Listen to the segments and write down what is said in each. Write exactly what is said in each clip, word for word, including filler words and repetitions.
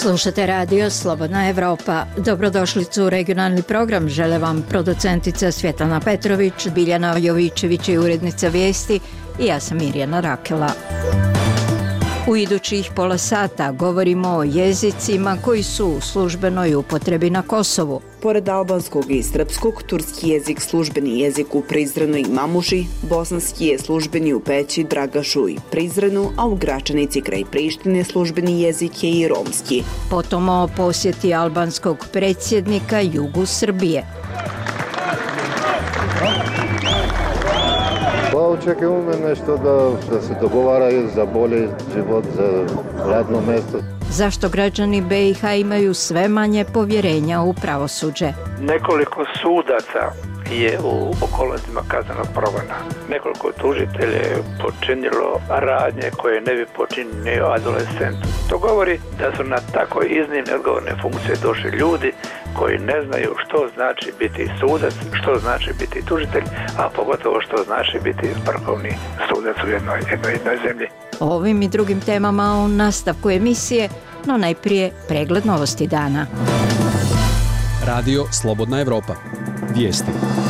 Slušate radio Slobodna Evropa. Dobrodošlicu u regionalni program. Žele vam producentica Svjetlana Petrović, Biljana Jovičević i urednica vijesti i ja sam Mirjana Rakela. U idućih pola sata govorimo o jezicima koji su u službenoj upotrebi na Kosovu. Pored albanskog i srpskog, turski jezik službeni jezik u Prizrenu i Mamuši, bosanski je službeni u Peći, Dragašu i Prizrenu, a u Gračanici kraj Prištine službeni jezik je i romski. Potom o posjeti albanskog predsjednika jugu Srbije. Pa očekujemo nešto da, da se dogovaraju za bolji život, za radno mjesto. Zašto građani be i ha imaju sve manje povjerenja u pravosuđe? Nekoliko sudaca je u okolnostima kaznenog progona. Nekoliko tužitelja je počinilo radnje koje ne bi počinio adolescent. To govori da su na tako iznimne odgovorne funkcije došli ljudi koji ne znaju što znači biti sudac, što znači biti tužitelj, a pogotovo što znači biti vrhovni sudac u jednoj, jednoj, jednoj zemlji. O ovim i drugim temama u nastavku emisije, no najprije pregled novosti dana. Radio Slobodna Evropa. Vijesti.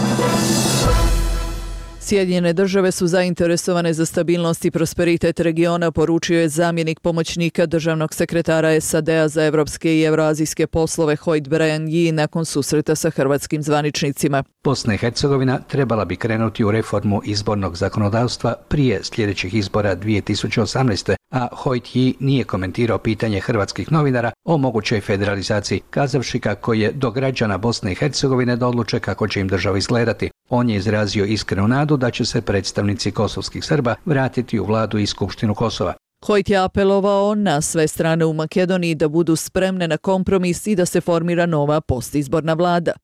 Sjedinjene države su zainteresovane za stabilnost i prosperitet regiona, poručio je zamjenik pomoćnika državnog sekretara es a de a za evropske i evroazijske poslove Hoyt Brian Yee nakon susreta sa hrvatskim zvaničnicima. Bosna i Hercegovina trebala bi krenuti u reformu izbornog zakonodavstva prije sljedećih izbora dvije tisuće osamnaeste. a Hoyt Yee nije komentirao pitanje hrvatskih novinara o mogućoj federalizaciji, kazavši kako je do građana Bosne i Hercegovine da odluče kako će im država izgledati. On je izrazio iskrenu nadu da će se predstavnici kosovskih Srba vratiti u vladu i skupštinu Kosova. Hoyt je apelovao na sve strane u Makedoniji da budu spremne na kompromis i da se formira nova postizborna vlada.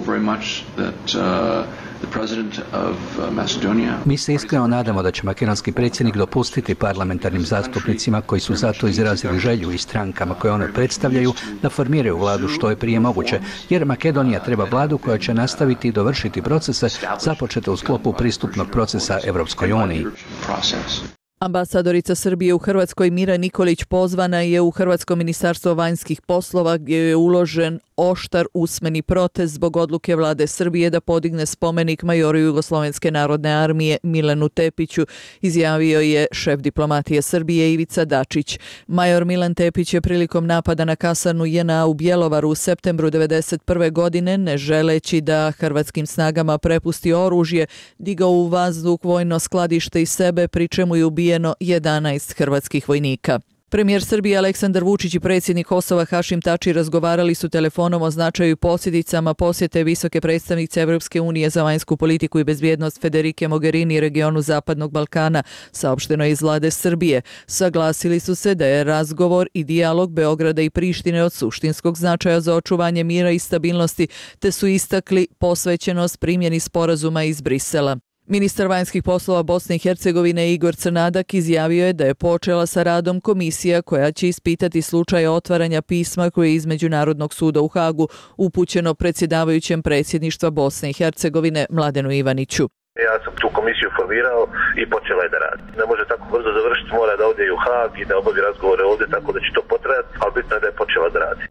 Mi se iskreno nadamo da će makedonski predsjednik dopustiti parlamentarnim zastupnicima koji su zato izrazili želju i strankama koje one predstavljaju da formiraju vladu što je prije moguće, jer Makedonija treba vladu koja će nastaviti i dovršiti procese započete u sklopu pristupnog procesa Evropskoj uniji. Ambasadorica Srbije u Hrvatskoj Mira Nikolić pozvana je u Hrvatsko ministarstvo vanjskih poslova gdje je uložen oštar usmeni protest zbog odluke vlade Srbije da podigne spomenik majoru Jugoslovenske narodne armije Milanu Tepiću, izjavio je šef diplomatije Srbije Ivica Dačić. Major Milan Tepić je prilikom napada na kasarnu je en a u Bjelovaru u septembru devedeset prve godine, ne želeći da hrvatskim snagama prepusti oružje, digao u vazduh vojno skladište iz sebe, pri čemu je ubijeno jedanaest hrvatskih vojnika. Premijer Srbije Aleksandar Vučić i predsjednik Kosova Hašim Tači razgovarali su telefonom o značaju i posljedicama posjete visoke predstavnice Evropske unije za vanjsku politiku i bezbjednost Federike Mogherini regionu Zapadnog Balkana, saopšteno je iz vlade Srbije. Saglasili su se da je razgovor i dijalog Beograda i Prištine od suštinskog značaja za očuvanje mira i stabilnosti, te su istakli posvećenost primjeni sporazuma iz Brisela. Ministar vanjskih poslova Bosne i Hercegovine Igor Crnadak izjavio je da je počela sa radom komisija koja će ispitati slučaj otvaranja pisma koje je iz Međunarodnog suda u Hagu upućeno predsjedavajućem predsjedništva Bosne i Hercegovine Mladenu Ivaniću. Ja sam tu komisiju formirao i počela je da radi. Ne može tako brzo završiti, mora da ode i u Hag i da obavi razgovore ovdje, tako da će to potrajati, ali bitno je da je počela da radi.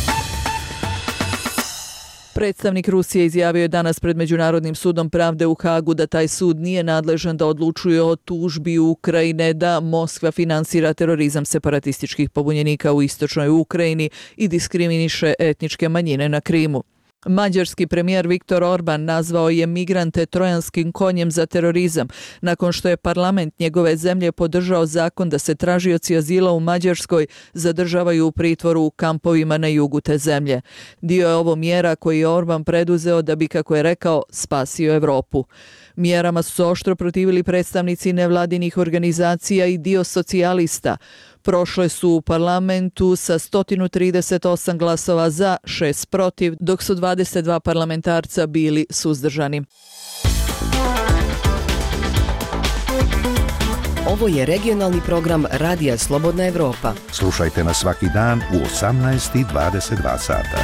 Predstavnik Rusije izjavio je danas pred Međunarodnim sudom pravde u Hagu da taj sud nije nadležan da odlučuje o tužbi Ukrajine da Moskva finansira terorizam separatističkih pobunjenika u istočnoj Ukrajini i diskriminiše etničke manjine na Krimu. Mađarski premijer Viktor Orban nazvao je migrante trojanskim konjem za terorizam, nakon što je parlament njegove zemlje podržao zakon da se tražioci azila u Mađarskoj zadržavaju u pritvoru u kampovima na jugu te zemlje. Dio je ovo mjera koji je Orban preduzeo da bi, kako je rekao, spasio Evropu. Mjerama su se oštro protivili predstavnici nevladinih organizacija i dio socijalista. Prošle su u parlamentu sa sto trideset osam glasova za, šest protiv, dok su dvadeset dva parlamentarca bili suzdržani. Ovo je regionalni program Radija Slobodna Evropa. Slušajte nas svaki dan u osamnaest i dvadeset dva sata.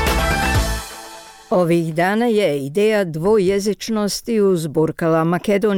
Ovih dana je ideja dvojezičnosti uzburkala Makedoniju.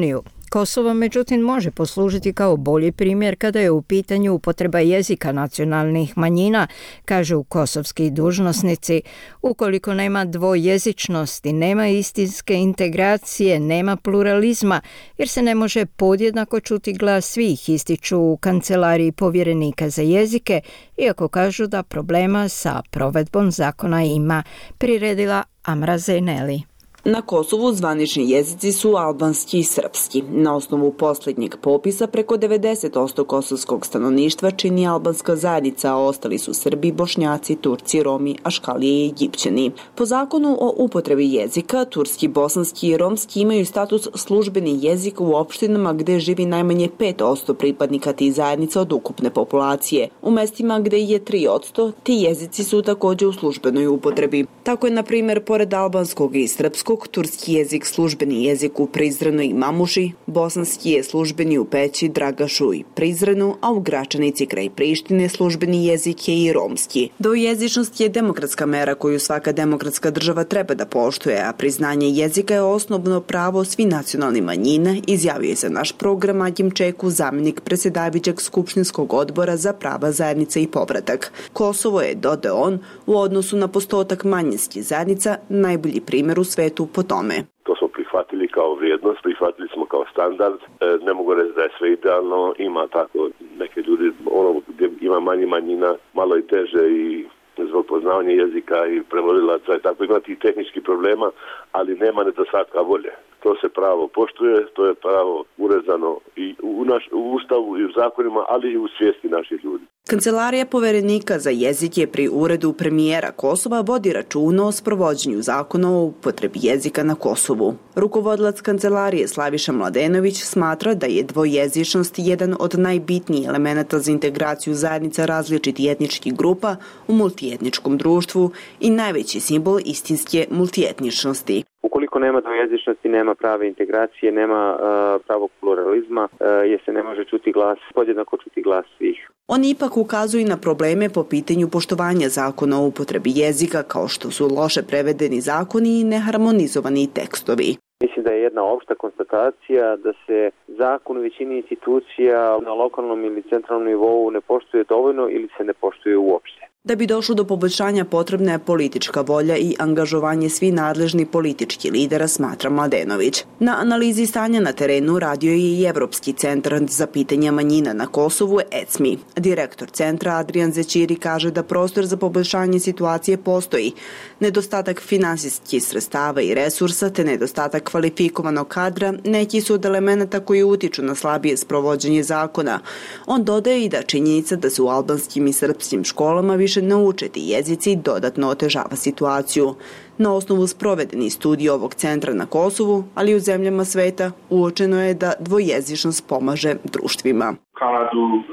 Kosovo, međutim, može poslužiti kao bolji primjer kada je u pitanju upotreba jezika nacionalnih manjina, kažu kosovski dužnosnici. Ukoliko nema dvojezičnosti, nema istinske integracije, nema pluralizma, jer se ne može podjednako čuti glas svih, ističu u kancelariji povjerenika za jezike, iako kažu da problema sa provedbom zakona ima, priredila Amra Zeneli. Na Kosovu zvanični jezici su albanski i srpski. Na osnovu posljednjeg popisa preko devedeset posto kosovskog stanovništva čini albanska zajednica, a ostali su Srbi, Bošnjaci, Turci, Romi, Aškalije i Egipćani. Po zakonu o upotrebi jezika, turski, bosanski i romski imaju status službeni jezik u opštinama gde živi najmanje pet posto pripadnika tih zajednica od ukupne populacije. U mestima gde je tri posto, ti jezici su također u službenoj upotrebi. Tako je, na primjer, pored albanskog i srpskog, turski jezik službeni jezik u Prizrenu i Mamuši, bosanski je službeni u Peći, Dragašu i Prizrenu, a u Gračanici kraj Prištine službeni jezik je i romski. Dvojezičnost je demokratska mera koju svaka demokratska država treba da poštuje, a priznanje jezika je osnovno pravo svi nacionalni manjina, izjavio je za naš program Ađim Čeku, zamjenik predsjedavajućeg Skupštinskog odbora za prava zajednice i povratak. Kosovo je, dodao on, u odnosu na postotak manjinskih zajednica najbolji primjer u svetu po tome. To smo prihvatili kao vrijednost, prihvatili smo kao standard. E, ne mogu reći da je sve idealno, ima tako neke ljudi, ono gdje ima manje manjina, malo i teže i zbog poznavanja jezika i prevodilaca i tako, ima tih tehničkih problema, ali nema nedostatka volje. To se pravo poštuje, to je pravo urezano i u, naš, u ustavu i u zakonima, ali i u svijesti naših ljudi. Kancelarija poverenika za jezik je pri uredu premijera Kosova vodi računa o sprovođenju zakona o upotrebi jezika na Kosovu. Rukovodilac kancelarije Slaviša Mladenović smatra da je dvojezičnost jedan od najbitnijih elemenata za integraciju zajednica različitih etničkih grupa u multietničkom društvu i najveći simbol istinske multietničnosti. Ukoliko nema dvojezičnosti, nema prave integracije, nema uh, pravog pluralizma, uh, jer se ne može čuti glas, podjednako čuti glas svih. On ipak ukazuje na probleme po pitanju poštovanja zakona o upotrebi jezika, kao što su loše prevedeni zakoni i neharmonizovani tekstovi. Mislim da je jedna opšta konstatacija da se zakon u većini institucija na lokalnom ili centralnom nivou ne poštuje dovoljno ili se ne poštuje uopšte. Da bi došlo do poboljšanja potrebna je politička volja i angažovanje svih nadležnih političkih lidera, smatra Mladenović. Na analizi stanja na terenu radio je i Evropski centar za pitanja manjina na Kosovu E C M I. Direktor centra Adrian Zećiri kaže da prostor za poboljšanje situacije postoji. Nedostatak finansijskih sredstava i resursa te nedostatak kvalifikovanog kadra neki su od elemenata koji utiču na slabije sprovođenje zakona. On dodaje i da činjenica da se u albanskim i srpskim školama više ne uče ti jezici dodatno otežava situaciju. Na osnovu sprovedenih studija ovog centra na Kosovu, ali i u zemljama sveta, uočeno je da dvojezičnost pomaže društvima. Kanadu, uh,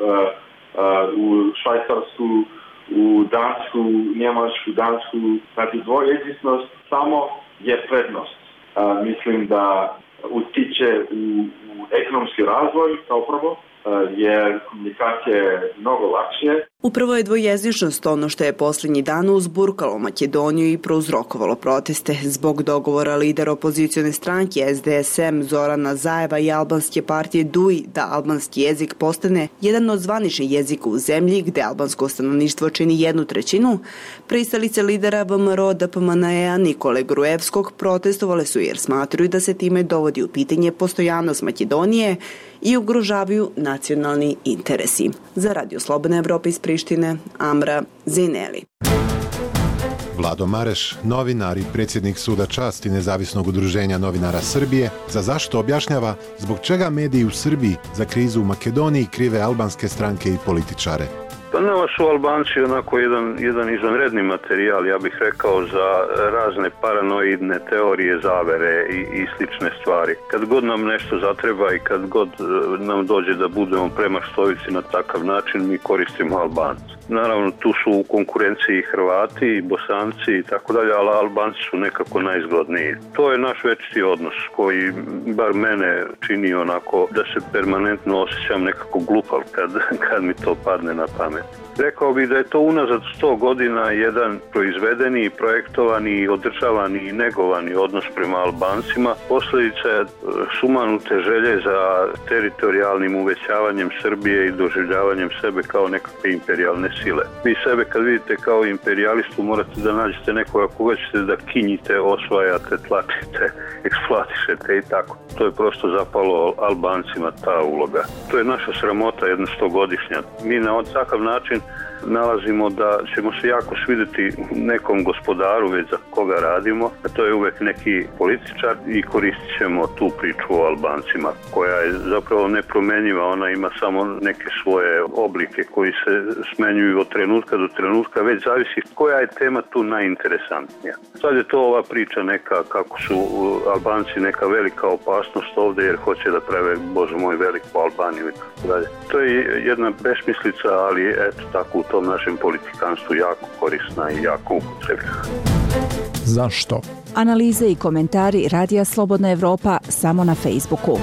uh, u Švajcarsku, u Dansku, Njemačku, Dansku, znači dvojezičnost samo je prednost. Uh, mislim da utiče u, u ekonomski razvoj kao prvo, jer komunikacija je mnogo lakše. Upravo je dvojezičnost ono što je posljednji dan uzburkalo Makedoniju i prouzrokovalo proteste. Zbog dogovora lidera opozicione stranke S D S M Zorana Zajeva i albanske partije D U I da albanski jezik postane jedan od zvaničnih jezika u zemlji gde albansko stanovništvo čini jednu trećinu, pristalice lidera V M R O D P M N E-a Nikole Gruevskog protestovale su jer smatruju da se time dovodi u pitanje postojavnost Makedonije i ugrožavaju nacionalni interesi. Za Radio Slobodna Evropa iz Prištine, Amra Zeneli. Vlado Mareš, novinar i predsjednik Suda časti Nezavisnog udruženja novinara Srbije, za zašto objašnjava zbog čega mediji u Srbiji za krizu u Makedoniji krive albanske stranke i političare. Pa nama su Albanci onako jedan, jedan izvanredni materijal, ja bih rekao, za razne paranoidne teorije zavere i, i slične stvari. Kad god nam nešto zatreba i kad god nam dođe da budemo premaštovici na takav način, mi koristimo Albanci. Naravno, tu su u konkurenciji Hrvati i Bosanci i tako dalje, ali Albanci su nekako najizgledniji. To je naš večiti odnos koji bar mene čini onako da se permanentno osjećam nekako glupav kad, kad mi to padne na pamet. tome. Rekao bih da je to unazad sto godina jedan proizvedeni, projektovani, održavani i negovani odnos prema Albancima. Posljedica je sumanute želje za teritorijalnim uvećavanjem Srbije i doživljavanjem sebe kao nekakve imperijalne sile. Vi sebe kad vidite kao imperijalistu morate da nađete nekoga koga ćete da kinjite, osvajate, tlačite, eksploatišete i tako. To je prosto zapalo Albancima ta uloga. To je naša sramota jedna stogodišnja. Mi na takav način nalazimo da ćemo se jako svidjeti nekom gospodaru već za koga radimo, a to je uvek neki političar i koristit ćemo tu priču o Albancima koja je zapravo nepromenjiva, ona ima samo neke svoje oblike koji se smenjuju od trenutka do trenutka, već zavisi koja je tema tu najinteresantnija. Sad je to ova priča neka kako su Albanci neka velika opasnost ovdje jer hoće da prave, bože moj, veliku Albaniju i tako dalje. To je jedna besmislica, ali eto tako u tom našem politikanstvu jako korisna i jako upotrebljena. Zašto? Analize i komentari Radija Slobodna Evropa samo na Facebooku.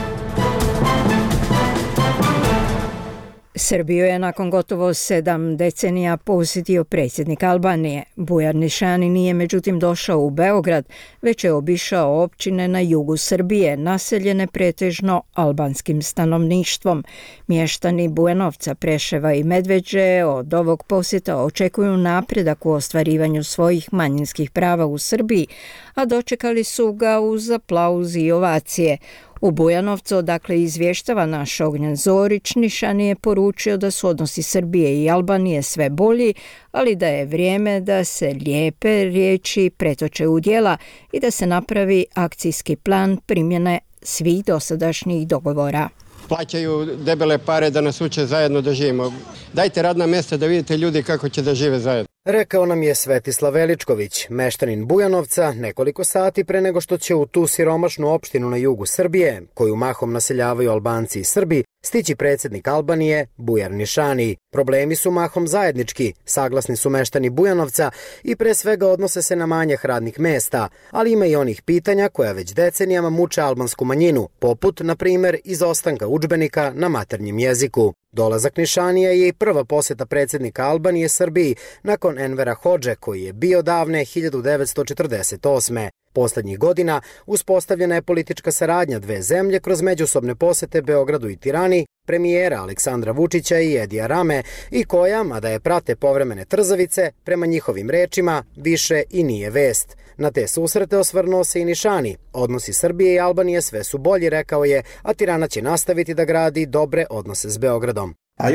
Srbiju je nakon gotovo sedam decenija posjetio predsjednik Albanije. Bujar Nišani nije međutim došao u Beograd, već je obišao općine na jugu Srbije, naseljene pretežno albanskim stanovništvom. Mještani Bujanovca, Preševa i Medveđe od ovog posjeta očekuju napredak u ostvarivanju svojih manjinskih prava u Srbiji, a dočekali su ga uz aplauz i ovacije. U Bujanovcu, odakle izvještava naš Ognjen Zorić, Nišani je poručio da su odnosi Srbije i Albanije sve bolji, ali da je vrijeme da se lijepe riječi pretoče u djela i da se napravi akcijski plan primjene svih dosadašnjih dogovora. Plaćaju debele pare da nas uče zajedno da živimo. Dajte radna mjesta da vidite ljudi kako će da žive zajedno. Rekao nam je Svetislav Veličković, meštanin Bujanovca, nekoliko sati pre nego što će u tu siromašnu opštinu na jugu Srbije, koju mahom naseljavaju Albanci i Srbi, stići predsjednik Albanije Bujar Nišani. Problemi su mahom zajednički, saglasni su meštani Bujanovca i pre svega odnose se na manjak radnih mesta, ali ima i onih pitanja koja već decenijama muče albansku manjinu, poput, na primjer, izostanka udžbenika na maternjem jeziku. Dolazak Nišanija je i prva posjeta predsjednika Albanije Srbiji nakon Envera Hodže, koji je bio davne hiljadu devetsto četrdeset osme. Posljednjih godina uspostavljena je politička saradnja dve zemlje kroz međusobne posjete Beogradu i Tirani, premijera Aleksandra Vučića i Edija Rame i koja, mada je prate povremene trzavice, prema njihovim rečima, više i nije vest. Na te susrete osvrnuo se i Nišani. Odnosi Srbije i Albanije sve su bolji, rekao je, a Tirana će nastaviti da gradi dobre odnose s Beogradom.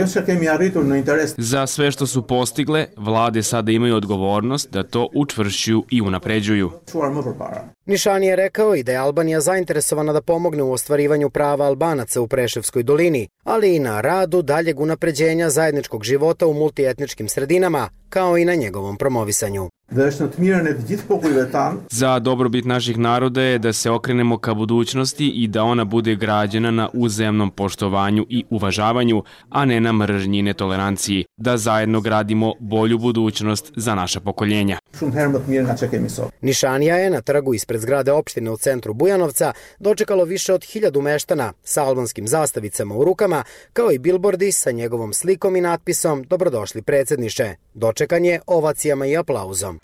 Za sve što su postigle, vlade sada imaju odgovornost da to učvršćuju i unapređuju. Nišani je rekao i da je Albanija zainteresovana da pomogne u ostvarivanju prava Albanaca u Preševskoj dolini, ali i na radu daljeg unapređenja zajedničkog života u multietničkim sredinama, kao i na njegovom promovisanju. Za dobrobit naših naroda je da se okrenemo ka budućnosti i da ona bude građena na uzajamnom poštovanju i uvažavanju, a ne na mržnji i netoleranciji, da zajedno gradimo bolju budućnost za naša pokoljenja. Nišanija je na trgu ispred zgrade opštine u centru Bujanovca dočekalo više od hiljadu meštana sa albanskim zastavicama u rukama, kao i bilbordi sa njegovom slikom i natpisom "Dobrodošli predsjedniče". Dočekan je ovacijama i aplauzom.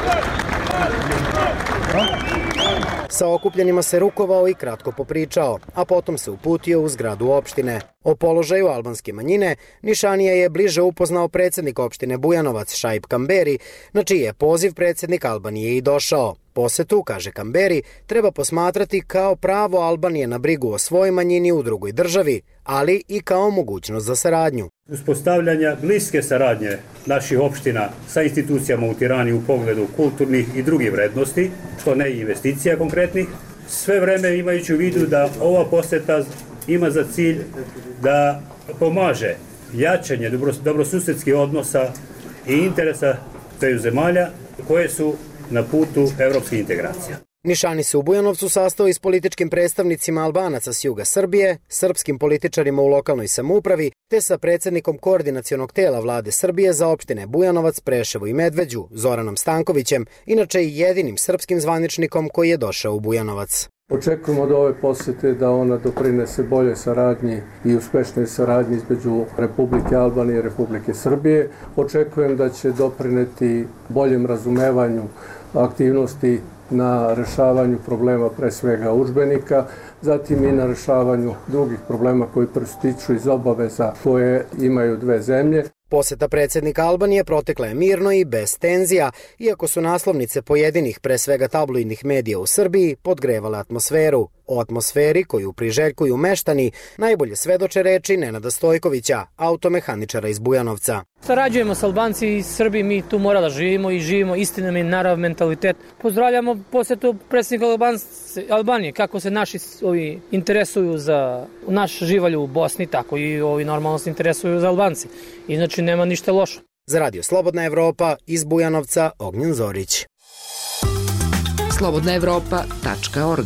Sa okupljenima se rukovao i kratko popričao, a potom se uputio u zgradu opštine. O položaju albanske manjine Nišanija je bliže upoznao predsjednik opštine Bujanovac Šaip Kamberi, na čiji je poziv predsjednik Albanije i došao. Posetu, kaže Kamberi, treba posmatrati kao pravo Albanije na brigu o svojoj manjini u drugoj državi, ali i kao mogućnost za saradnju. Uspostavljanja bliske saradnje naših opština sa institucijama u Tirani u pogledu kulturnih i drugih vrednosti, što ne i investicija konkretnih, sve vreme imajući u vidu da ova poseta ima za cilj da pomaže jačanje dobrosusedskih odnosa i interesa dveju zemalja koje su na putu evropskih integracija. Nišani se u Bujanovcu sastao i s političkim predstavnicima Albanaca s juga Srbije, srpskim političarima u lokalnoj samoupravi, te sa predsjednikom koordinacionog tela vlade Srbije za opštine Bujanovac, Preševo i Medveđu, Zoranom Stankovićem, inače i jedinim srpskim zvaničnikom koji je došao u Bujanovac. Očekujemo od ove posjete da ona doprinese bolje saradnji i uspešnoj saradnji između Republike Albanije i Republike Srbije. Očekujem da će doprineti boljem razumevanju aktivnosti na rešavanju problema pre svega udžbenika, zatim i na rešavanju drugih problema koji proističu iz obaveza koje imaju dve zemlje. Poseta predsjednika Albanije protekla je mirno i bez tenzija, iako su naslovnice pojedinih, pre svega tabloidnih medija u Srbiji, podgrevale atmosferu. O atmosferi koju priželjkuju meštani najbolje svedoče reči Nenada Stojkovića, automehaničara iz Bujanovca. Sarađujemo s Albanci i Srbi, mi tu mora da živimo i živimo istinom i narav mentalitet. Pozdravljamo posjetu predsjednika Albanije, kako se naši ovi interesuju za naš živalj u Bosni, tako i ovi normalno se interesuju za Albanci. I znači nema ništa lošo. Za Radio Slobodna Evropa iz Bujanovca, Ognjen Zorić. slobodna evropa tačka org.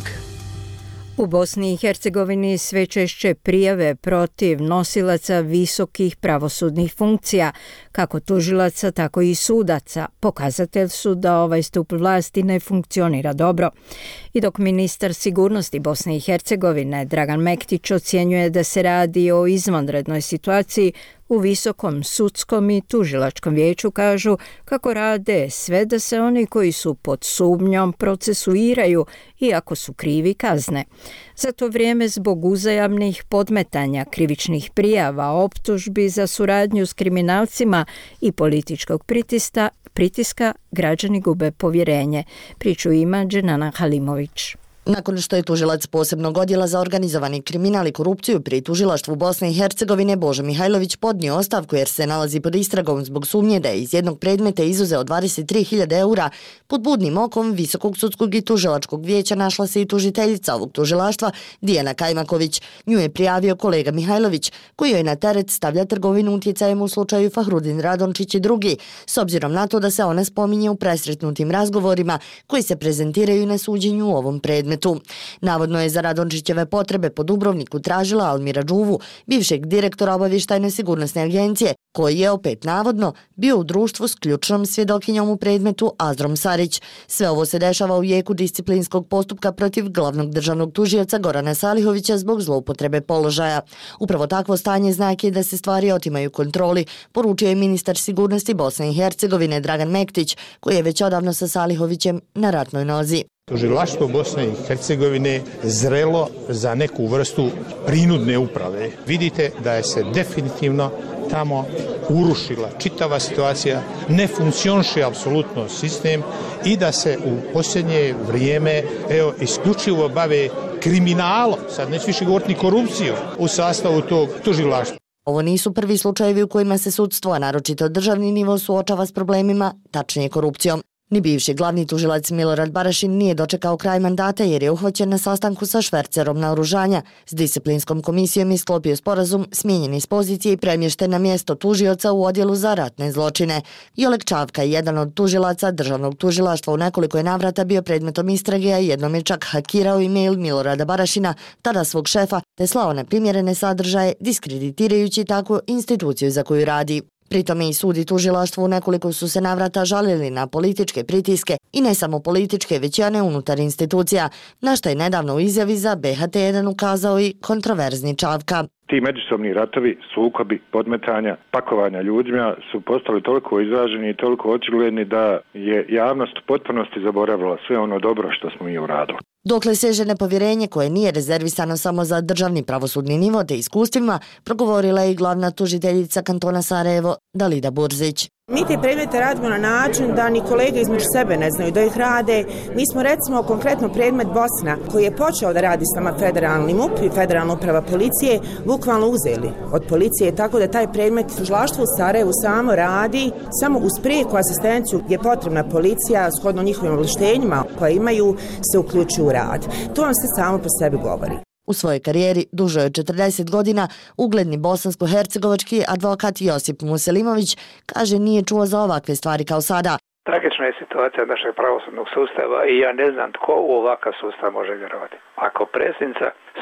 U Bosni i Hercegovini sve češće prijave protiv nosilaca visokih pravosudnih funkcija, kako tužilaca, tako i sudaca. Pokazatelj su da ovaj stup vlasti ne funkcionira dobro. I dok ministar sigurnosti Bosne i Hercegovine Dragan Mektić ocjenjuje da se radi o izvanrednoj situaciji, u Visokom sudskom i tužilačkom vijeću kažu kako rade sve da se oni koji su pod sumnjom procesuiraju i ako su krivi kazne. Za to vrijeme zbog uzajamnih podmetanja, krivičnih prijava, optužbi za suradnju s kriminalcima i političkog pritiska, pritiska građani gube povjerenje. Priču ima Dženana Halimović. Nakon što je tužilac posebnog odjela za organizovani kriminal i korupciju pri tužilaštvu Bosne i Hercegovine Božo Mihajlović podnio ostavku jer se nalazi pod istragom zbog sumnje da je iz jednog predmeta izuzeo dvadeset tri hiljade eura, pod budnim okom Visokog sudskog i tužilačkog vijeća našla se i tužiteljica ovog tužilaštva Dijana Kajmaković. Nju je prijavio kolega Mihajlović, koji joj na teret stavlja trgovinu utjecajem u slučaju Fahrudin Radončić i drugi, s obzirom na to da se ona spominje u presretnutim razgovorima koji se prezentiraju na suđenju u ovom predmetu. Navodno je za Radončićeve potrebe po Dubrovniku tražila Almira Đuvu, bivšeg direktora obavještajne sigurnosne agencije, koji je opet navodno bio u društvu s ključnom svjedokinjom u predmetu Azrom Sarić. Sve ovo se dešava u jeku disciplinskog postupka protiv glavnog državnog tužioca Gorana Salihovića zbog zloupotrebe položaja. Upravo takvo stanje znak je da se stvari otimaju kontroli, poručio je ministar sigurnosti Bosne i Hercegovine Dragan Mektić, koji je već odavno sa Salihovićem na ratnoj nozi. Tužilaštvo Bosne i Hercegovine zrelo za neku vrstu prinudne uprave. Vidite da je se definitivno tamo urušila čitava situacija, ne funkcioniše apsolutno sistem i da se u posljednje vrijeme evo, isključivo bave kriminalom, sad neću više govoriti ni korupcijom, u sastavu tog tužilaštva. Ovo nisu prvi slučajevi u kojima se sudstvo, a naročito državni nivo, suočava s problemima, tačnije korupcijom. Ni bivši glavni tužilac Milorad Barašin nije dočekao kraj mandata jer je uhvaćen na sastanku sa švercerom naoružanja. S disciplinskom komisijom je sklopio sporazum, smijenjen iz pozicije i premješten na mjesto tužioca u odjelu za ratne zločine. Jolek Čavka, jedan od tužilaca državnog tužilaštva, u nekoliko je navrata bio predmetom istrage, a jednom je čak hakirao e-mail Milorada Barašina, tada svog šefa, te slao neprimjerene sadržaje, diskreditirajući tako instituciju za koju radi. Pritome i sud i tužilaštvo u nekoliko su se navrata žalili na političke pritiske i ne samo političke, već i one unutar institucija, na što je nedavno u izjavi za B H T jedan ukazao i kontroverzni Čavka. Ti međusobni ratovi, sukobi, podmetanja, pakovanja ljudima su postali toliko izraženi i toliko očigledni da je javnost u potpunosti zaboravila sve ono dobro što smo mi uradili. Dokle seže nepovjerenje koje nije rezervisano samo za državni pravosudni nivo te iskustvima, progovorila je i glavna tužiteljica kantona Sarajevo Dalida Burzić. Mi te predmete radimo na način da ni kolege između sebe ne znaju da ih rade. Mi smo recimo konkretno predmet Bosna koji je počeo da radi s nama federalni M U P i federalna uprava policije bukvalno uzeli od policije, tako da taj predmet tužilaštvo u Sarajevu samo radi samo uz prijeku asistenciju je potrebna policija shodno njihovim ovlaštenjima koje imaju se uključuju u rad. To vam se samo po sebi govori. U svojoj karijeri, dužoj od četrdeset godina, ugledni bosansko-hercegovački advokat Josip Muselimović kaže nije čuo za ovakve stvari kao sada. Tragična je situacija našeg pravosudnog sustava i ja ne znam tko u ovakav sustav može vjerovati. Ako predsjednica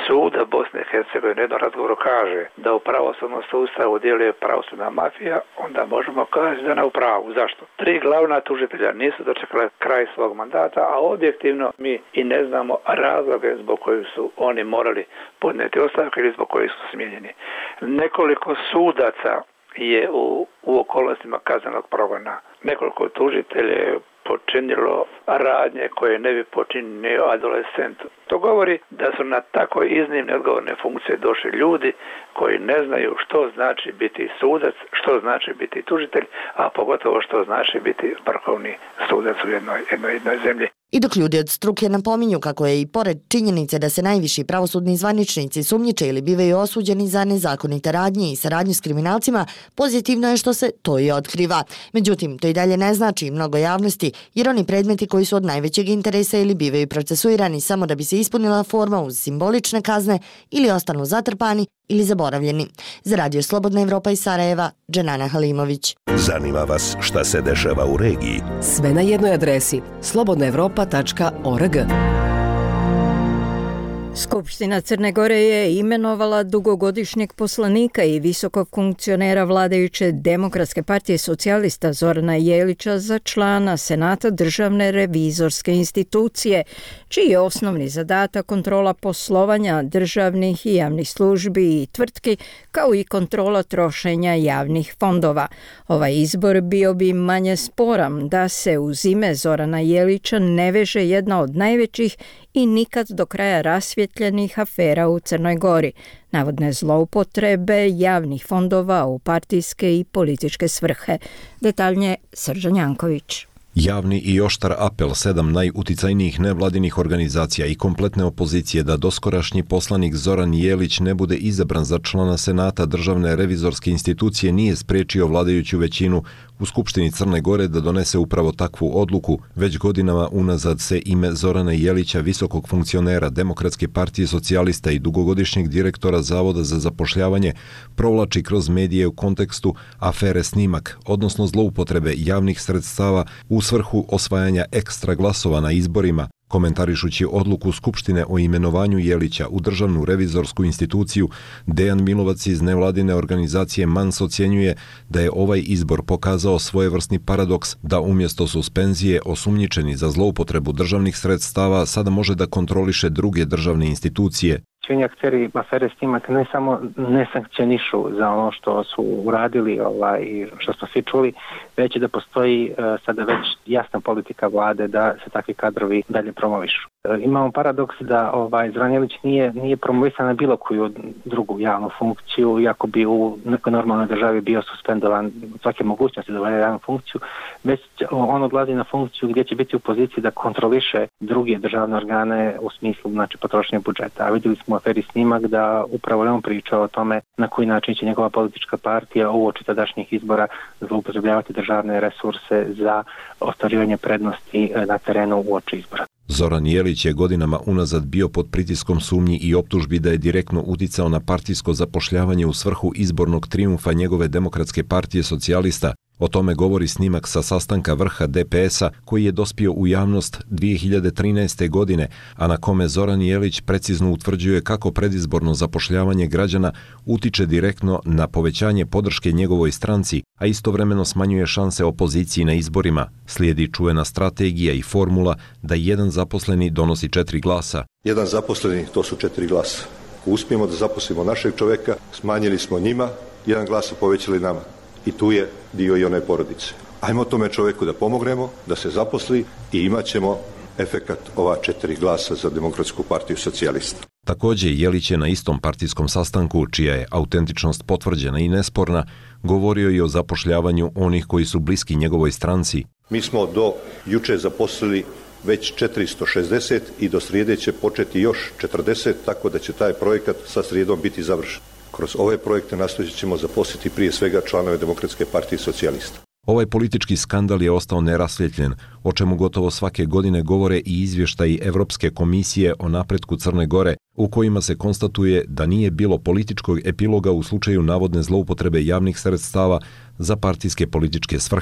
suda Bosne i Hercegovine u jednom razgovoru kaže da u pravosudnom sustavu djeluje pravosudna mafija, onda možemo kazati da ne u pravu. Zašto? Tri glavna tužitelja nisu dočekala kraj svog mandata, a objektivno mi i ne znamo razloge zbog kojih su oni morali podnijeti ostavke ili zbog kojih su smijenjeni. Nekoliko sudaca je u, u okolnostima kaznenog progona. Nekoliko tužitelja je počinilo radnje koje ne bi počinio adolescent. To govori da su na tako iznimne odgovorne funkcije došli ljudi koji ne znaju što znači biti sudac, što znači biti tužitelj, a pogotovo što znači biti vrhovni sudac u jednoj, jednoj, jednoj zemlji. I dok ljudi od struke napominju kako je i pored činjenice da se najviši pravosudni zvaničnici sumnjiče ili bivaju osuđeni za nezakonite radnje i saradnju s kriminalcima, pozitivno je što se to i otkriva. Međutim, to i dalje ne znači mnogo javnosti, jer oni predmeti koji su od najvećeg interesa ili bivaju procesuirani samo da bi se ispunila forma uz simbolične kazne ili ostanu zatrpani ili zaboravljeni. Za Radio Slobodna Evropa iz Sarajeva, Dženana Halimović. Zanima vas šta se dešava u regiji? Sve na jednoj adresi slobodna evropa tačka org. Skupština Crne Gore je imenovala dugogodišnjeg poslanika i visokog funkcionera vladajuće Demokratske partije socijalista Zorana Jelića za člana Senata Državne revizorske institucije, čiji je osnovni zadatak kontrola poslovanja državnih i javnih službi i tvrtki, kao i kontrola trošenja javnih fondova. Ovaj izbor bio bi manje sporan da se uz ime Zorana Jelića ne veže jedna od najvećih i nikad do kraja rasvjetljenih afera u Crnoj Gori, navodne zloupotrebe javnih fondova u partijske i političke svrhe. Detaljnije Srđan Janković. Javni i oštar apel sedam najuticajnijih nevladinih organizacija i kompletne opozicije da doskorašnji poslanik Zoran Jelić ne bude izabran za člana Senata Državne revizorske institucije nije spriječio vladajuću većinu u Skupštini Crne Gore da donese upravo takvu odluku. Već godinama unazad se ime Zorana Jelića, visokog funkcionera Demokratske partije socijalista i dugogodišnjeg direktora Zavoda za zapošljavanje, provlači kroz medije u kontekstu afere Snimak, odnosno zloupotrebe javnih sredstava u svrhu osvajanja ekstra glasova na izborima. Komentarišući odluku Skupštine o imenovanju Jelića u Državnu revizorsku instituciju, Dejan Milovac iz nevladine organizacije Mans ocjenjuje da je ovaj izbor pokazao svojevrsni paradoks da umjesto suspenzije osumnjičeni za zloupotrebu državnih sredstava sada može da kontroliše druge državne institucije. Svi akteri afere Snimak ne samo ne sankcionišu za ono što su uradili ovaj, i što smo svi čuli, već da postoji uh, sada već jasna politika vlade da se takvi kadrovi dalje promovišu. Uh, imamo paradoks da ovaj, Zoran Jelić nije, nije promovisan na bilo koju drugu javnu funkciju, iako bi u nekoj normalnoj državi bio suspendovan od svake mogućnosti da obavlja javnu funkciju, već on odlazi na funkciju gdje će biti u poziciji da kontroliše druge državne organe u smislu znači, potrošnje budžeta. A vidjeli smo u aferi Snimak da upravo je on pričao o tome na koji način će njegova politička partija uoči tadašnjih izbora zloupotrebljavati državne resurse za ostvarivanje prednosti na terenu uoči izbora. Zoran Jelić je godinama unazad bio pod pritiskom sumnji i optužbi da je direktno uticao na partijsko zapošljavanje u svrhu izbornog trijumfa njegove Demokratske partije socijalista. O tome govori snimak sa sastanka vrha D P S-a koji je dospio u javnost dvije hiljade trinaeste. godine, a na kome Zoran Jelić precizno utvrđuje kako predizborno zapošljavanje građana utiče direktno na povećanje podrške njegovoj stranci, a istovremeno smanjuje šanse opoziciji na izborima. Slijedi čuvena strategija i formula da jedan zaposleni donosi četiri glasa. Jedan zaposleni, to su četiri glasa. Ako uspijemo da zaposlimo našeg čoveka, smanjili smo njima, jedan glas su povećali nama. I tu je dio i one porodice. Ajmo tome čovjeku da pomognemo, da se zaposli i imat ćemo efekat ova četiri glasa za Demokratsku partiju socijalista. Također, Jelić je na istom partijskom sastanku, čija je autentičnost potvrđena i nesporna, govorio i o zapošljavanju onih koji su bliski njegovoj stranci. Mi smo do juče zaposlili već četiristo šezdeset i do srijede će početi još četrdeset, tako da će taj projekat sa srijedom biti završen. Kroz ove projekte nastojat ćemo zaposliti prije svega članove Demokratske partije socijalista. Ovaj politički skandal je ostao nerasvjetljen, o čemu gotovo svake godine govore i izvještaji Evropske komisije o napretku Crne Gore, u kojima se konstatuje da nije bilo političkog epiloga u slučaju navodne zloupotrebe javnih sredstava za partijske političke svrhe.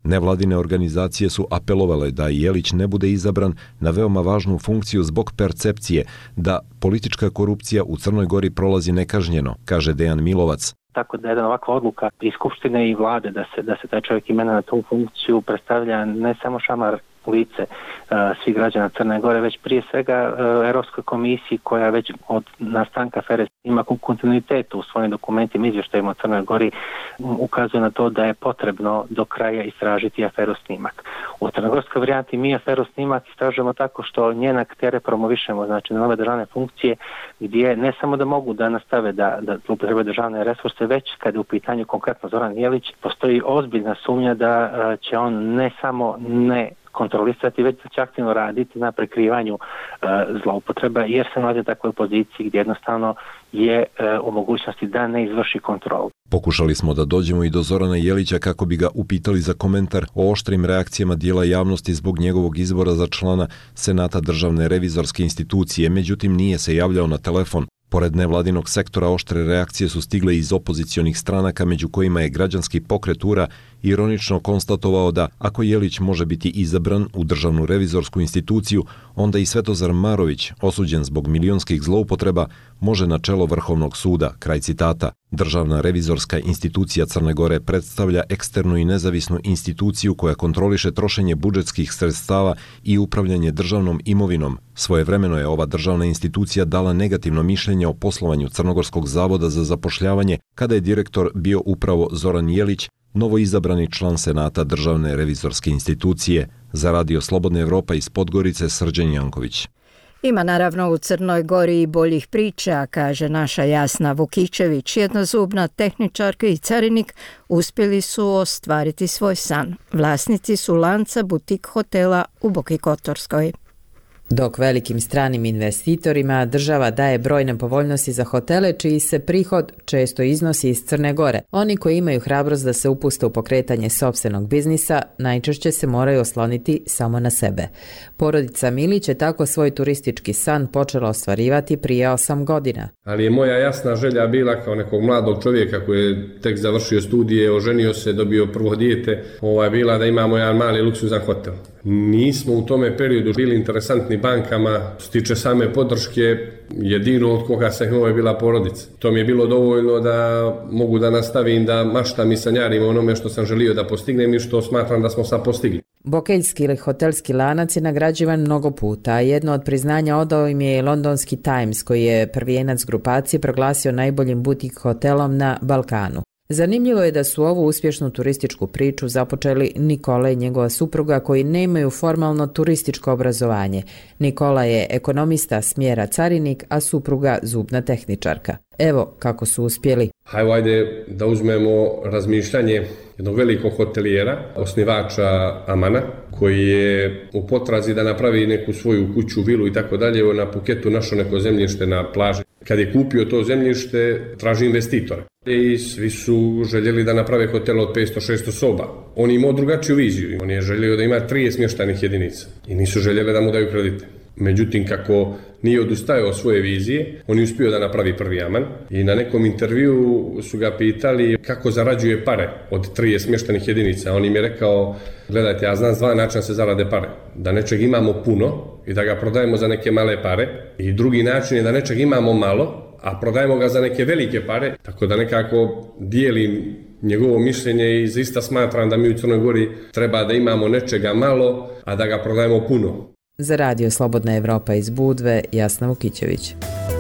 Nevladine organizacije su apelovale da Jelić ne bude izabran na veoma važnu funkciju zbog percepcije da politička korupcija u Crnoj Gori prolazi nekažnjeno, kaže Dejan Milovac. Tako da jedna ovakva odluka i Skupštine i vlade da se, da se taj čovjek imena na tu funkciju predstavlja ne samo šamar lice uh, svih građana Crne Gore, već prije svega uh, Europskoj komisiji koja već od nastanka afere ima kontinuitet u svojim dokumentima, izvještajima o Crnoj Gori, um, ukazuje na to da je potrebno do kraja istražiti aferu Snimak. U crnogorskoj varijanti mi aferu Snimak istražujemo tako što njene aktere promovišemo, znači na nove državne funkcije gdje ne samo da mogu da nastave da, da upotrebe državne resurse, već kada je u pitanju konkretno Zoran Jelić, postoji ozbiljna sumnja da uh, će on ne samo ne kontrolisati, već da će aktivno raditi na prekrivanju e, zloupotreba, jer se nalazi u takvoj poziciji gdje jednostavno je e, u mogućnosti da ne izvrši kontrolu. Pokušali smo da dođemo i do Zorana Jelića kako bi ga upitali za komentar o oštrim reakcijama dijela javnosti zbog njegovog izbora za člana Senata Državne revizorske institucije, međutim nije se javljao na telefon. Pored nevladinog sektora, oštre reakcije su stigle iz opozicionih stranaka, među kojima je građanski pokret U R A ironično konstatovao da ako Jelić može biti izabran u Državnu revizorsku instituciju, onda i Svetozar Marović, osuđen zbog milionskih zloupotreba, može na čelo Vrhovnog suda, kraj citata. Državna revizorska institucija Crne Gore predstavlja eksternu i nezavisnu instituciju koja kontroliše trošenje budžetskih sredstava i upravljanje državnom imovinom. Svojevremeno je ova državna institucija dala negativno mišljenje o poslovanju Crnogorskog zavoda za zapošljavanje kada je direktor bio upravo Zoran Jelić, novo izabrani član Senata Državne revizorske institucije. Za Radio Slobodna Evropa iz Podgorice, Srđan Janković. Ima naravno u Crnoj Gori i boljih priča, kaže naša Jasna Vukičević. Jednozubna tehničarka i carinik uspjeli su ostvariti svoj san. Vlasnici su lanca butik hotela u Boki Kotorskoj. Dok velikim stranim investitorima država daje brojne povoljnosti za hotele čiji se prihod često iznosi iz Crne Gore. Oni koji imaju hrabrost da se upuste u pokretanje sopstvenog biznisa najčešće se moraju osloniti samo na sebe. Porodica Milić je tako svoj turistički san počela ostvarivati prije osam godina. Ali je moja jasna želja bila kao nekog mladog čovjeka koji je tek završio studije, oženio se, dobio prvo dijete, ova je bila da imamo jedan mali luksuzan hotel. Nismo u tome periodu bili interesantni bankama, što se tiče same podrške, jedino od koga se imao je bila porodica. To mi je bilo dovoljno da mogu da nastavim da maštam i sanjarim onome što sam želio da postignem i što smatram da smo sad postigli. Bokeljski ili hotelski lanac je nagrađivan mnogo puta, a jedno od priznanja odao im je i londonski Times, koji je prvijenac grupacije proglasio najboljim butik hotelom na Balkanu. Zanimljivo je da su ovu uspješnu turističku priču započeli Nikola i njegova supruga koji nemaju formalno turističko obrazovanje. Nikola je ekonomista smjera carinik, a supruga zubna tehničarka. Evo kako su uspjeli. Hajde da uzmemo razmišljanje jednog velikog hotelijera, osnivača Amana, koji je u potrazi da napravi neku svoju kuću, vilu i tako dalje, na Puketu našao neko zemljište na plaži. Kad je kupio to zemljište, traži investitora. I svi su željeli da naprave hotel od petsto šesto soba. On je imao drugačiju viziju. On je želio da ima trideset smještajnih jedinica. I nisu željeli da mu daju kredite. Međutim, kako nije odustajao od svoje vizije, on je uspio da napravi prvi Aman. I na nekom intervju su ga pitali kako zarađuje pare od trideset smještajnih jedinica. On im je rekao, gledajte, ja znam dva načina se zarade pare. Da nečeg imamo puno i da ga prodajemo za neke male pare. I drugi način je da nečeg imamo malo, a prodajemo ga za neke velike pare. Tako da nekako dijelim njegovo mišljenje i zaista smatram da mi u Crnoj Gori treba da imamo nečega malo, a da ga prodajemo puno. Za Radio Slobodna Evropa iz Budve, Jasna Vukićević.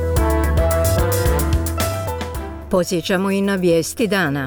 Podsjećamo i na vijesti dana.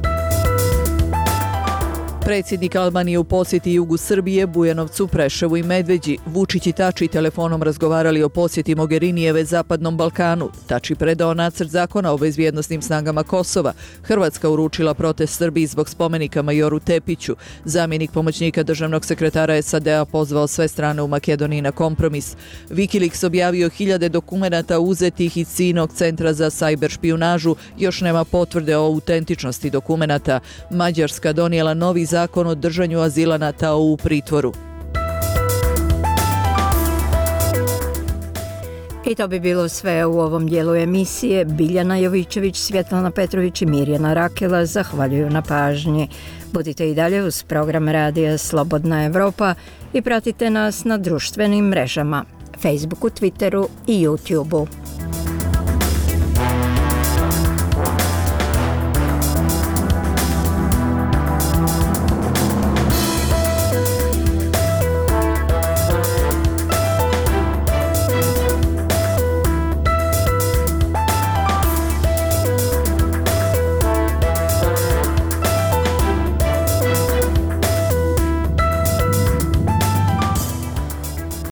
Predsjednik Albanije u posjeti jugu Srbije, Bujanovcu, Preševu i Medveđi. Vučić i Tači telefonom razgovarali o posjeti Mogherinijeve Zapadnom Balkanu. Tači predao nacrt zakona o bezbjednosnim snagama Kosova. Hrvatska uručila protest Srbiji zbog spomenika majoru Tepiću. Zamjenik pomoćnika državnog sekretara S A D-a pozvao sve strane u Makedoniji na kompromis. Wikileaks objavio hiljade dokumenata uzetih iz ciljnog centra za sajber špijunažu. Još nema potvrde o autentičnosti dokumenata. Mađarska donijela novi zakon o držanju azilanata u pritvoru. I to bi bilo sve u ovom dijelu emisije. Biljana Jovićević, Svjetlana Petrović i Mirjana Rakela zahvaljuju na pažnji. Budite i dalje uz program radija Slobodna Evropa i pratite nas na društvenim mrežama, Facebooku, Twitteru i YouTubeu.